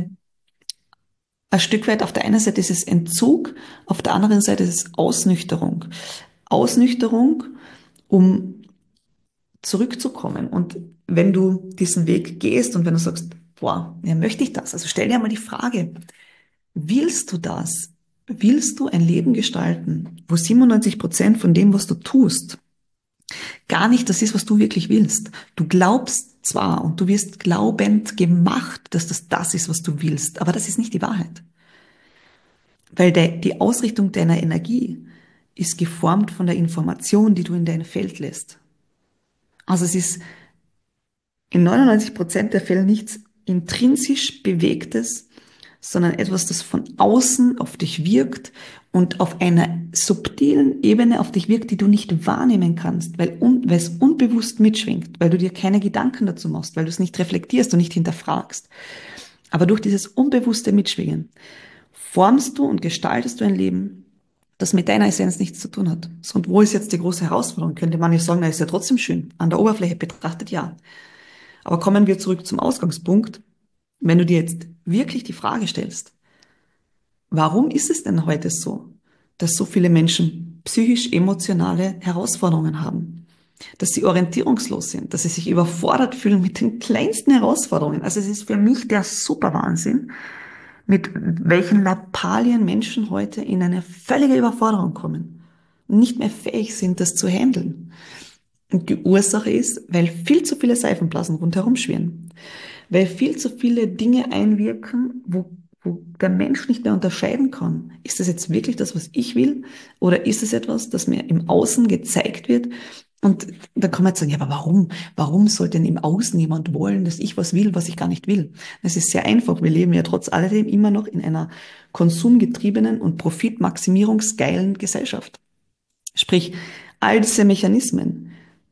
ein Stück weit auf der einen Seite ist es Entzug, auf der anderen Seite ist es Ausnüchterung. Ausnüchterung, um zurückzukommen. Und wenn du diesen Weg gehst und wenn du sagst, boah, ja, möchte ich das? Also stell dir einmal die Frage, willst du das? Willst du ein Leben gestalten, wo 97% von dem, was du tust, gar nicht das ist, was du wirklich willst? Du glaubst zwar und du wirst glaubend gemacht, dass das das ist, was du willst, aber das ist nicht die Wahrheit. Weil die Ausrichtung deiner Energie ist geformt von der Information, die du in dein Feld lässt. Also es ist in 99% der Fälle nichts intrinsisch Bewegtes, sondern etwas, das von außen auf dich wirkt und auf einer subtilen Ebene auf dich wirkt, die du nicht wahrnehmen kannst, weil es unbewusst mitschwingt, weil du dir keine Gedanken dazu machst, weil du es nicht reflektierst und nicht hinterfragst. Aber durch dieses unbewusste Mitschwingen formst du und gestaltest du ein Leben, das mit deiner Essenz nichts zu tun hat. So, und wo ist jetzt die große Herausforderung? Könnte man ja sagen, na, ist ja trotzdem schön. An der Oberfläche betrachtet, ja. Aber kommen wir zurück zum Ausgangspunkt. Wenn du dir jetzt wirklich die Frage stellst, warum ist es denn heute so, dass so viele Menschen psychisch-emotionale Herausforderungen haben? Dass sie orientierungslos sind, dass sie sich überfordert fühlen mit den kleinsten Herausforderungen. Also es ist für mich der Superwahnsinn, mit welchen Lappalien Menschen heute in eine völlige Überforderung kommen und nicht mehr fähig sind, das zu handeln. Und die Ursache ist, weil viel zu viele Seifenblasen rundherum schwirren, weil viel zu viele Dinge einwirken, wo der Mensch nicht mehr unterscheiden kann. Ist das jetzt wirklich das, was ich will? Oder ist es etwas, das mir im Außen gezeigt wird? Und da kann man jetzt sagen, ja, aber warum? Warum sollte denn im Außen jemand wollen, dass ich was will, was ich gar nicht will? Es ist sehr einfach. Wir leben ja trotz alledem immer noch in einer konsumgetriebenen und profitmaximierungsgeilen Gesellschaft. Sprich, all diese Mechanismen,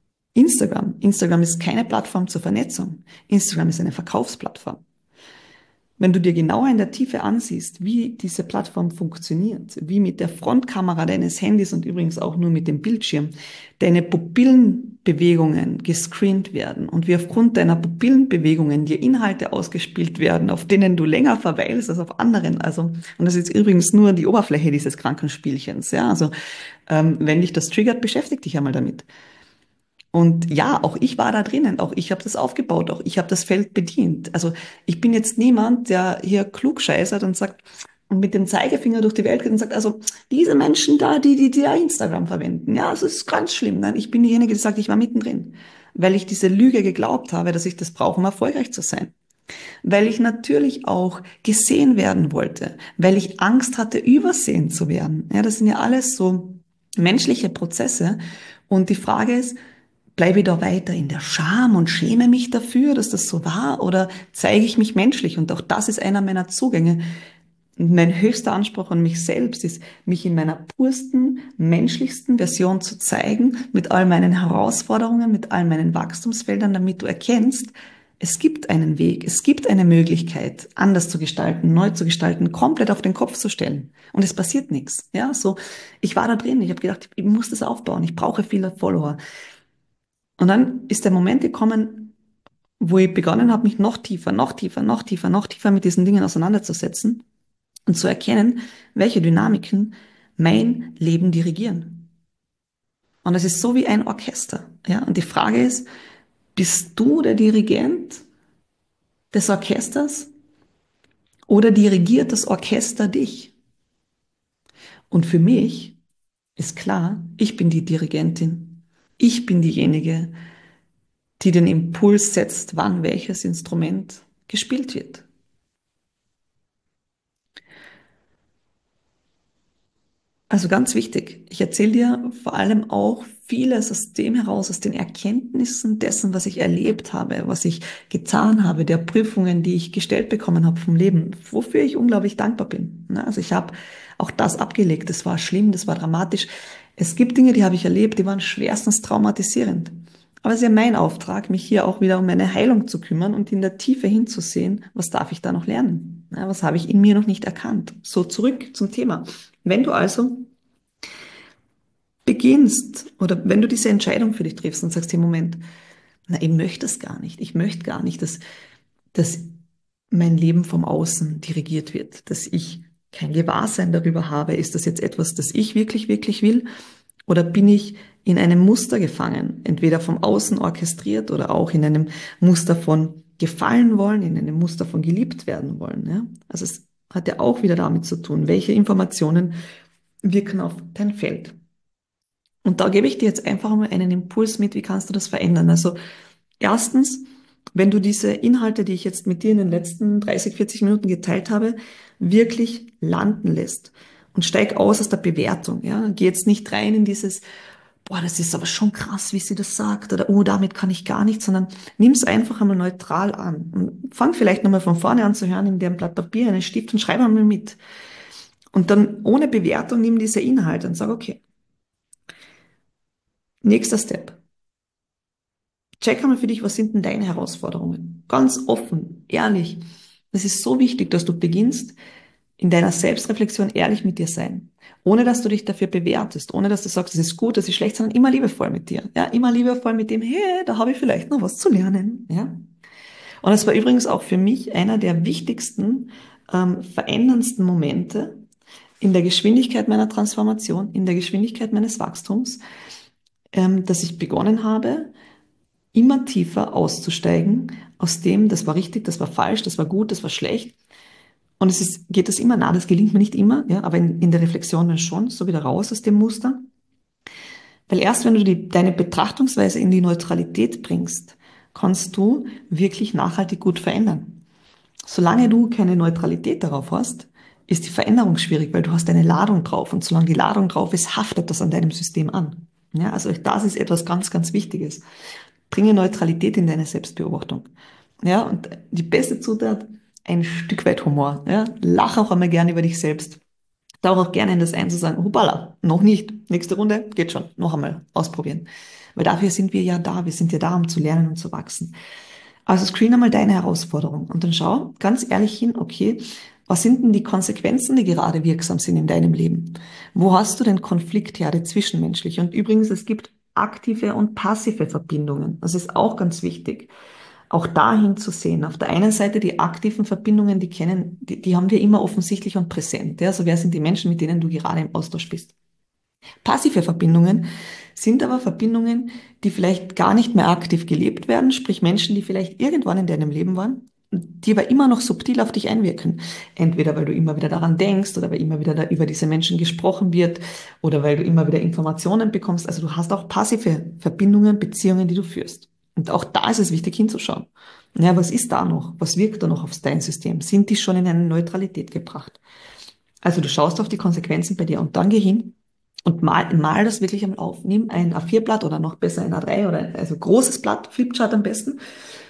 Instagram ist keine Plattform zur Vernetzung. Instagram ist eine Verkaufsplattform. Wenn du dir genauer in der Tiefe ansiehst, wie diese Plattform funktioniert, wie mit der Frontkamera deines Handys und übrigens auch nur mit dem Bildschirm deine Pupillenbewegungen gescreent werden und wie aufgrund deiner Pupillenbewegungen dir Inhalte ausgespielt werden, auf denen du länger verweilst als auf anderen. Also, und das ist übrigens nur die Oberfläche dieses Krankenspielchens. Ja, also wenn dich das triggert, beschäftige dich einmal damit. Und ja, auch ich war da drinnen, auch ich habe das aufgebaut, auch ich habe das Feld bedient. Also ich bin jetzt niemand, der hier klug scheißert und sagt und mit dem Zeigefinger durch die Welt geht und sagt, also diese Menschen da, die ja Instagram verwenden, ja, das ist ganz schlimm. Nein, ich bin diejenige, die sagt, ich war mittendrin, weil ich diese Lüge geglaubt habe, dass ich das brauche, um erfolgreich zu sein. Weil ich natürlich auch gesehen werden wollte, weil ich Angst hatte, übersehen zu werden. Ja, das sind ja alles so menschliche Prozesse. Und die Frage ist, bleibe ich da weiter in der Scham und schäme mich dafür, dass das so war, oder zeige ich mich menschlich? Und auch das ist einer meiner Zugänge. Und mein höchster Anspruch an mich selbst ist, mich in meiner pursten, menschlichsten Version zu zeigen, mit all meinen Herausforderungen, mit all meinen Wachstumsfeldern, damit du erkennst, es gibt einen Weg, es gibt eine Möglichkeit, anders zu gestalten, neu zu gestalten, komplett auf den Kopf zu stellen. Und es passiert nichts. Ja, so, ich war da drin, ich habe gedacht, ich muss das aufbauen, ich brauche viele Follower. Und dann ist der Moment gekommen, wo ich begonnen habe, mich noch tiefer, noch tiefer, noch tiefer, noch tiefer mit diesen Dingen auseinanderzusetzen und zu erkennen, welche Dynamiken mein Leben dirigieren. Und es ist so wie ein Orchester. Ja? Und die Frage ist, bist du der Dirigent des Orchesters oder dirigiert das Orchester dich? Und für mich ist klar, ich bin die Dirigentin. Ich bin diejenige, die den Impuls setzt, wann welches Instrument gespielt wird. Also ganz wichtig, ich erzähle dir vor allem auch vieles aus dem heraus, aus den Erkenntnissen dessen, was ich erlebt habe, was ich getan habe, der Prüfungen, die ich gestellt bekommen habe vom Leben, wofür ich unglaublich dankbar bin. Also ich habe auch das abgelegt. Das war schlimm, das war dramatisch. Es gibt Dinge, die habe ich erlebt, die waren schwerstens traumatisierend. Aber es ist ja mein Auftrag, mich hier auch wieder um meine Heilung zu kümmern und in der Tiefe hinzusehen, was darf ich da noch lernen? Was habe ich in mir noch nicht erkannt? So zurück zum Thema. Wenn du also beginnst oder wenn du diese Entscheidung für dich triffst und sagst, hey, Moment, na, ich möchte es gar nicht. Ich möchte gar nicht, dass mein Leben vom Außen dirigiert wird, dass ich kein Gewahrsein darüber habe, ist das jetzt etwas, das ich wirklich, wirklich will? Oder bin ich in einem Muster gefangen, entweder vom Außen orchestriert oder auch in einem Muster von gefallen wollen, in einem Muster von geliebt werden wollen? Ja? Also es hat ja auch wieder damit zu tun, welche Informationen wirken auf dein Feld. Und da gebe ich dir jetzt einfach mal einen Impuls mit, wie kannst du das verändern? Also erstens, wenn du diese Inhalte, die ich jetzt mit dir in den letzten 30, 40 Minuten geteilt habe, wirklich landen lässt und steig aus der Bewertung. Ja? Geh jetzt nicht rein in dieses, boah, das ist aber schon krass, wie sie das sagt, oder oh, damit kann ich gar nicht, sondern nimm es einfach einmal neutral an. Und fang vielleicht nochmal von vorne an zu hören, nimm dir ein Blatt Papier, einen Stift und schreib einmal mit. Und dann ohne Bewertung nimm diese Inhalte und sag, okay, nächster Step. Check einmal für dich, was sind denn deine Herausforderungen? Ganz offen, ehrlich. Es ist so wichtig, dass du beginnst, in deiner Selbstreflexion ehrlich mit dir sein. Ohne dass du dich dafür bewertest, ohne dass du sagst, das ist gut, das ist schlecht, sondern immer liebevoll mit dir. Ja, immer liebevoll mit dem, hey, da habe ich vielleicht noch was zu lernen. Ja. Und es war übrigens auch für mich einer der wichtigsten, veränderndsten Momente in der Geschwindigkeit meiner Transformation, in der Geschwindigkeit meines Wachstums, dass ich begonnen habe, immer tiefer auszusteigen aus dem, das war richtig, das war falsch, das war gut, das war schlecht. Und geht das immer? Na, das gelingt mir nicht immer, ja, aber in der Reflexion dann schon, so wieder raus aus dem Muster. Weil erst wenn du deine Betrachtungsweise in die Neutralität bringst, kannst du wirklich nachhaltig gut verändern. Solange du keine Neutralität darauf hast, ist die Veränderung schwierig, weil du hast eine Ladung drauf und solange die Ladung drauf ist, haftet das an deinem System an. Ja, also das ist etwas ganz, ganz Wichtiges. Bringe Neutralität in deine Selbstbeobachtung. Ja, und die beste Zutat, ein Stück weit Humor. Ja, lach auch einmal gerne über dich selbst. Tauch auch gerne in das ein zu sagen, hoppala, noch nicht. Nächste Runde, geht schon. Noch einmal ausprobieren. Weil dafür sind wir ja da. Wir sind ja da, um zu lernen und zu wachsen. Also screen einmal deine Herausforderung und dann schau ganz ehrlich hin, okay, was sind denn die Konsequenzen, die gerade wirksam sind in deinem Leben? Wo hast du den Konfliktherde zwischenmenschlich? Und übrigens, es gibt aktive und passive Verbindungen. Das ist auch ganz wichtig, auch dahin zu sehen. Auf der einen Seite die aktiven Verbindungen, die haben wir immer offensichtlich und präsent. Ja? Also wer sind die Menschen, mit denen du gerade im Austausch bist? Passive Verbindungen sind aber Verbindungen, die vielleicht gar nicht mehr aktiv gelebt werden, sprich Menschen, die vielleicht irgendwann in deinem Leben waren, die aber immer noch subtil auf dich einwirken. Entweder weil du immer wieder daran denkst oder weil immer wieder da über diese Menschen gesprochen wird oder weil du immer wieder Informationen bekommst. Also du hast auch passive Verbindungen, Beziehungen, die du führst. Und auch da ist es wichtig hinzuschauen. Ja, was ist da noch? Was wirkt da noch aufs dein System? Sind die schon in eine Neutralität gebracht? Also du schaust auf die Konsequenzen bei dir und dann geh hin und mal das wirklich einmal auf. Nimm ein A4-Blatt oder noch besser ein A3 oder also großes Blatt, Flipchart am besten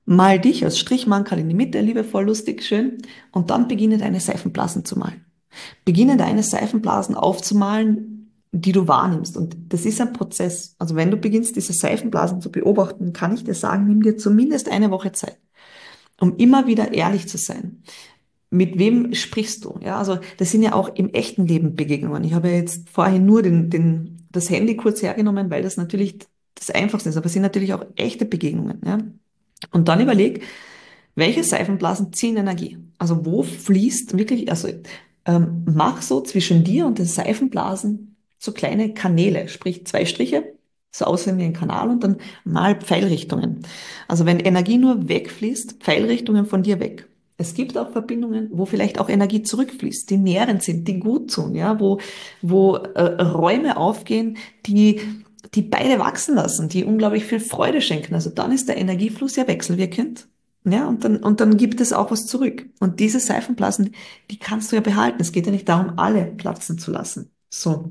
Mal dich als Strichmankerl in die Mitte, liebevoll, lustig, schön, und dann beginne deine Seifenblasen zu malen. Beginne deine Seifenblasen aufzumalen, die du wahrnimmst. Und das ist ein Prozess. Also wenn du beginnst, diese Seifenblasen zu beobachten, kann ich dir sagen, nimm dir zumindest eine Woche Zeit, um immer wieder ehrlich zu sein. Mit wem sprichst du? Ja, also das sind ja auch im echten Leben Begegnungen. Ich habe ja jetzt vorhin nur das Handy kurz hergenommen, weil das natürlich das Einfachste ist. Aber es sind natürlich auch echte Begegnungen. Ja? Und dann überleg, welche Seifenblasen ziehen Energie? Also wo fließt wirklich, also mach so zwischen dir und den Seifenblasen so kleine Kanäle, sprich zwei Striche, so aussehen wie ein Kanal und dann mal Pfeilrichtungen. Also wenn Energie nur wegfließt, Pfeilrichtungen von dir weg. Es gibt auch Verbindungen, wo vielleicht auch Energie zurückfließt, die nährend sind, die gut tun, ja, wo Räume aufgehen, die beide wachsen lassen, die unglaublich viel Freude schenken. Also dann ist der Energiefluss ja wechselwirkend. Ja, und dann gibt es auch was zurück. Und diese Seifenblasen, die kannst du ja behalten. Es geht ja nicht darum, alle platzen zu lassen. So.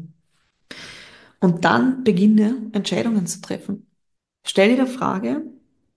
Und dann beginne, Entscheidungen zu treffen. Stell dir die Frage,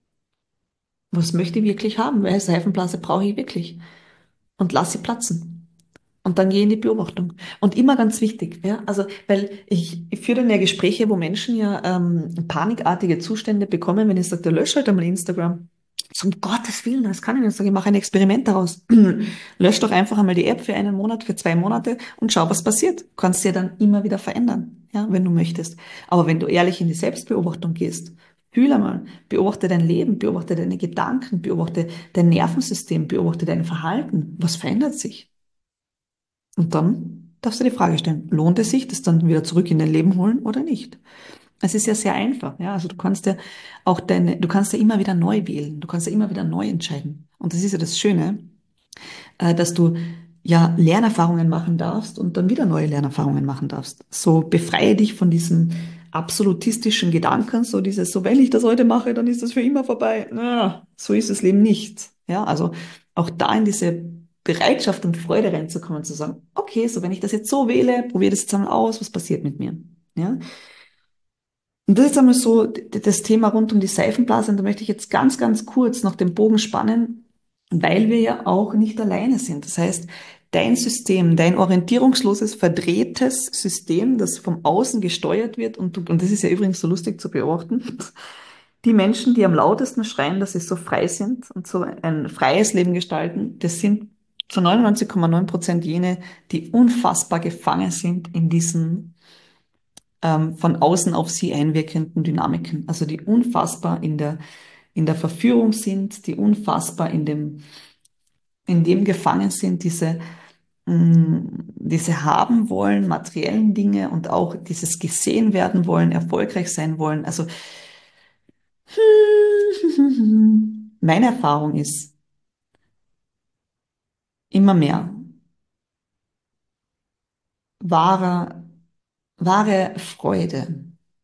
was möchte ich wirklich haben? Welche Seifenblase brauche ich wirklich? Und lass sie platzen. Und dann geh in die Beobachtung. Und immer ganz wichtig, ja, also, weil ich führe dann ja Gespräche, wo Menschen ja panikartige Zustände bekommen, wenn ich sage, lösch halt einmal Instagram. So, um Gottes Willen, das kann ich nicht. Sag ich, mache ein Experiment daraus. Lösch doch einfach einmal die App für einen Monat, für 2 Monate und schau, was passiert. Du kannst ja dann immer wieder verändern, ja, wenn du möchtest. Aber wenn du ehrlich in die Selbstbeobachtung gehst, fühl einmal, beobachte dein Leben, beobachte deine Gedanken, beobachte dein Nervensystem, beobachte dein Verhalten. Was verändert sich? Und dann darfst du die Frage stellen, lohnt es sich, das dann wieder zurück in dein Leben holen oder nicht? Es ist ja sehr einfach, ja. Also du kannst ja auch du kannst ja immer wieder neu wählen, du kannst ja immer wieder neu entscheiden. Und das ist ja das Schöne, dass du ja Lernerfahrungen machen darfst und dann wieder neue Lernerfahrungen machen darfst. So befreie dich von diesen absolutistischen Gedanken, so dieses, so wenn ich das heute mache, dann ist das für immer vorbei. Na, so ist das Leben nicht. Ja, also auch da in diese Bereitschaft und Freude reinzukommen, zu sagen, okay, so wenn ich das jetzt so wähle, probiere das jetzt einmal aus, was passiert mit mir? Ja, und das ist einmal so das Thema rund um die Seifenblase. Und da möchte ich jetzt ganz, ganz kurz noch den Bogen spannen, weil wir ja auch nicht alleine sind. Das heißt, dein System, dein orientierungsloses, verdrehtes System, das vom Außen gesteuert wird, und das ist ja übrigens so lustig zu beobachten, die Menschen, die am lautesten schreien, dass sie so frei sind und so ein freies Leben gestalten, das sind zu 99,9% jene, die unfassbar gefangen sind in diesen von außen auf sie einwirkenden Dynamiken, also die unfassbar in der Verführung sind, die unfassbar in dem gefangen sind, diese haben wollen, materiellen Dinge und auch dieses gesehen werden wollen, erfolgreich sein wollen. Also meine Erfahrung ist immer mehr wahre, wahre Freude,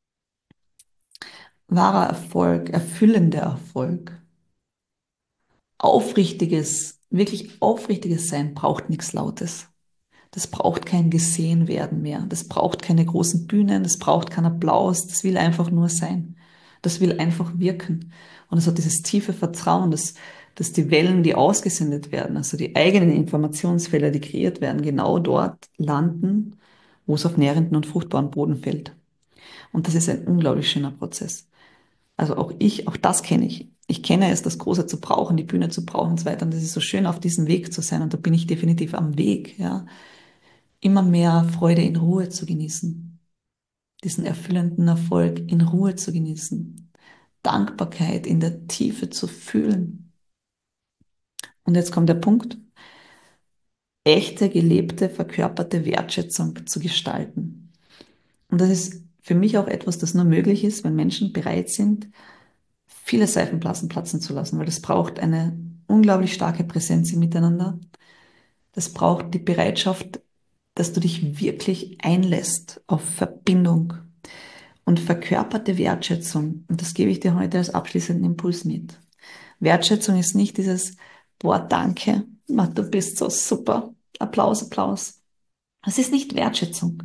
wahrer Erfolg, erfüllender Erfolg, aufrichtiges, wirklich aufrichtiges Sein braucht nichts Lautes. Das braucht kein Gesehenwerden mehr. Das braucht keine großen Bühnen. Das braucht keinen Applaus. Das will einfach nur sein. Das will einfach wirken. Und es hat dieses tiefe Vertrauen, dass die Wellen, die ausgesendet werden, also die eigenen Informationsfelder, die kreiert werden, genau dort landen, wo es auf nährenden und fruchtbaren Boden fällt. Und das ist ein unglaublich schöner Prozess. Also auch das kenne ich. Ich kenne es, das Große zu brauchen, die Bühne zu brauchen und so weiter. Und das ist so schön, auf diesem Weg zu sein. Und da bin ich definitiv am Weg, ja, immer mehr Freude in Ruhe zu genießen, diesen erfüllenden Erfolg in Ruhe zu genießen, Dankbarkeit in der Tiefe zu fühlen. Und jetzt kommt der Punkt, echte, gelebte, verkörperte Wertschätzung zu gestalten. Und das ist für mich auch etwas, das nur möglich ist, wenn Menschen bereit sind, viele Seifenblasen platzen zu lassen, weil das braucht eine unglaublich starke Präsenz im Miteinander. Das braucht die Bereitschaft, dass du dich wirklich einlässt auf Verbindung, und verkörperte Wertschätzung. Und das gebe ich dir heute als abschließenden Impuls mit. Wertschätzung ist nicht dieses, boah, danke, du bist so super, Applaus, Applaus. Das ist nicht Wertschätzung.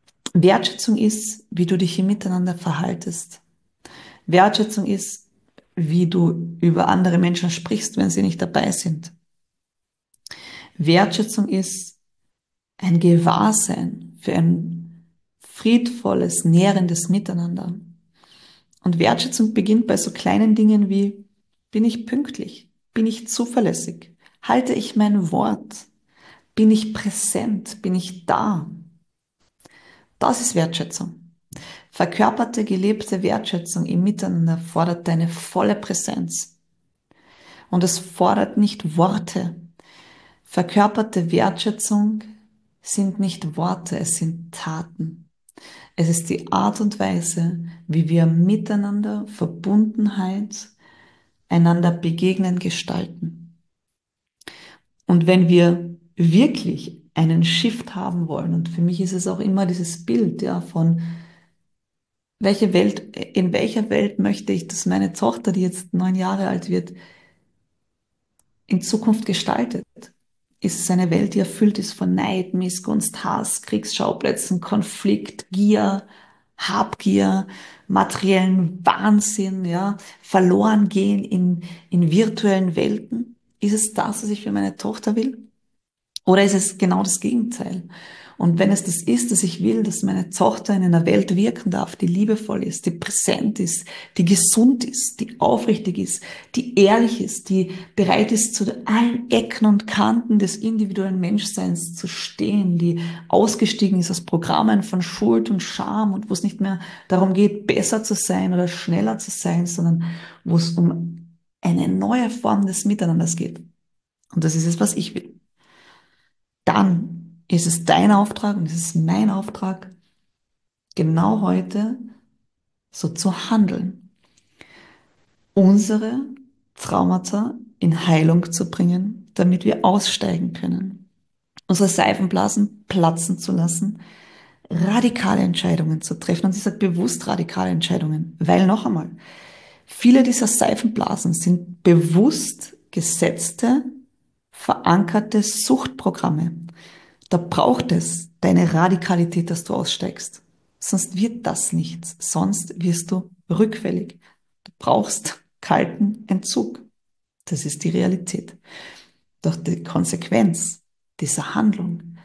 Wertschätzung ist, wie du dich im Miteinander verhaltest. Wertschätzung ist, wie du über andere Menschen sprichst, wenn sie nicht dabei sind. Wertschätzung ist ein Gewahrsein für ein friedvolles, nährendes Miteinander. Und Wertschätzung beginnt bei so kleinen Dingen wie, bin ich pünktlich? Bin ich zuverlässig? Halte ich mein Wort? Bin ich präsent? Bin ich da? Das ist Wertschätzung. Verkörperte, gelebte Wertschätzung im Miteinander fordert deine volle Präsenz. Und es fordert nicht Worte. Verkörperte Wertschätzung sind nicht Worte, es sind Taten. Es ist die Art und Weise, wie wir miteinander Verbundenheit, einander begegnen, gestalten. Und wenn wir wirklich einen Shift haben wollen, und für mich ist es auch immer dieses Bild, ja, von in welcher Welt möchte ich, dass meine Tochter, die jetzt 9 Jahre alt wird, in Zukunft gestaltet? Ist es eine Welt, die erfüllt ist von Neid, Missgunst, Hass, Kriegsschauplätzen, Konflikt, Gier, Habgier, materiellen Wahnsinn, ja, verloren gehen in virtuellen Welten? Ist es das, was ich für meine Tochter will? Oder ist es genau das Gegenteil? Und wenn es das ist, dass ich will, dass meine Tochter in einer Welt wirken darf, die liebevoll ist, die präsent ist, die gesund ist, die aufrichtig ist, die ehrlich ist, die bereit ist, zu allen Ecken und Kanten des individuellen Menschseins zu stehen, die ausgestiegen ist aus Programmen von Schuld und Scham und wo es nicht mehr darum geht, besser zu sein oder schneller zu sein, sondern wo es um eine neue Form des Miteinanders geht. Und das ist es, was ich will. Dann ist es dein Auftrag und es ist mein Auftrag, genau heute so zu handeln, unsere Traumata in Heilung zu bringen, damit wir aussteigen können, unsere Seifenblasen platzen zu lassen, radikale Entscheidungen zu treffen. Und ich sage bewusst radikale Entscheidungen, weil noch einmal, viele dieser Seifenblasen sind bewusst gesetzte, verankerte Suchtprogramme. Da braucht es deine Radikalität, dass du aussteigst. Sonst wird das nichts. Sonst wirst du rückfällig. Du brauchst kalten Entzug. Das ist die Realität. Doch die Konsequenz dieser Handlung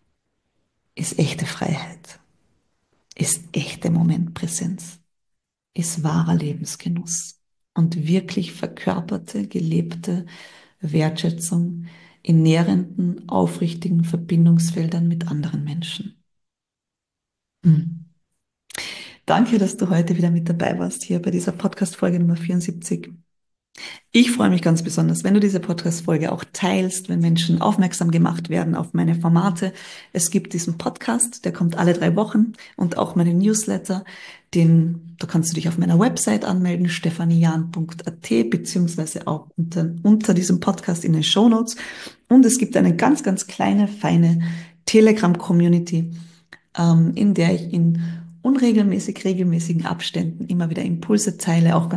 ist echte Freiheit, ist echte Momentpräsenz, ist wahrer Lebensgenuss und wirklich verkörperte, gelebte Wertschätzung in nährenden, aufrichtigen Verbindungsfeldern mit anderen Menschen. Hm. Danke, dass du heute wieder mit dabei warst, hier bei dieser Podcast-Folge Nummer 74. Ich freue mich ganz besonders, wenn du diese Podcast-Folge auch teilst, wenn Menschen aufmerksam gemacht werden auf meine Formate. Es gibt diesen Podcast, der kommt alle 3 Wochen und auch meinen Newsletter, da kannst du dich auf meiner Website anmelden, stephanian.at, beziehungsweise auch unter diesem Podcast in den Shownotes. Und es gibt eine ganz, ganz kleine, feine Telegram-Community, in der ich in regelmäßigen Abständen immer wieder Impulse teile, auch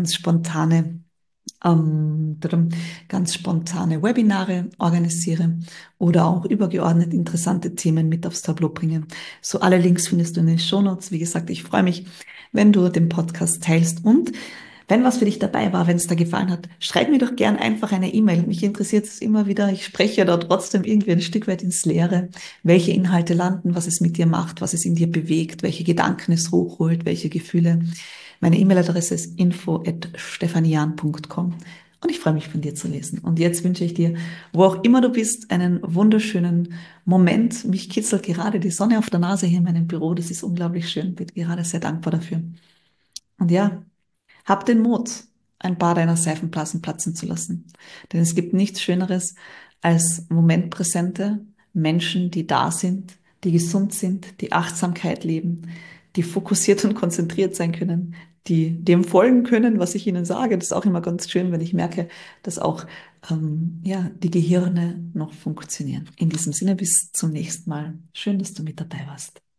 ganz spontane Webinare organisiere oder auch übergeordnet interessante Themen mit aufs Tableau bringe. So alle Links findest du in den Shownotes. Wie gesagt, ich freue mich, wenn du den Podcast teilst und wenn was für dich dabei war, wenn es dir gefallen hat, schreib mir doch gern einfach eine E-Mail. Mich interessiert es immer wieder. Ich spreche da trotzdem irgendwie ein Stück weit ins Leere, welche Inhalte landen, was es mit dir macht, was es in dir bewegt, welche Gedanken es hochholt, welche Gefühle. Meine E-Mail-Adresse ist info@stephanian.com und ich freue mich von dir zu lesen. Und jetzt wünsche ich dir, wo auch immer du bist, einen wunderschönen Moment. Mich kitzelt gerade die Sonne auf der Nase hier in meinem Büro. Das ist unglaublich schön. Bin gerade sehr dankbar dafür. Und ja, hab den Mut, ein paar deiner Seifenblasen platzen zu lassen. Denn es gibt nichts Schöneres als momentpräsente Menschen, die da sind, die gesund sind, die Achtsamkeit leben, die fokussiert und konzentriert sein können, die dem folgen können, was ich ihnen sage. Das ist auch immer ganz schön, wenn ich merke, dass auch ja, die Gehirne noch funktionieren. In diesem Sinne, bis zum nächsten Mal. Schön, dass du mit dabei warst.